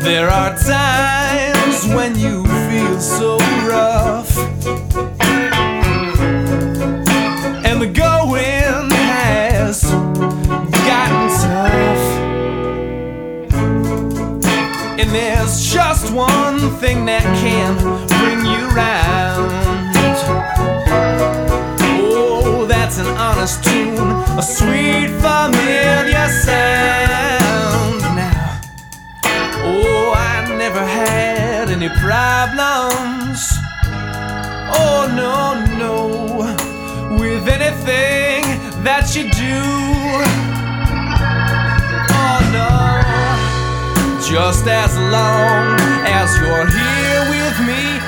There are times when you feel so rough, and the going has gotten tough, and there's just one thing that can bring you round. Oh, that's an honest tune, a sweet familiar sound. Now, oh, I never had any problems, oh no, no, with anything that you do. Oh no, just as long as you're here with me,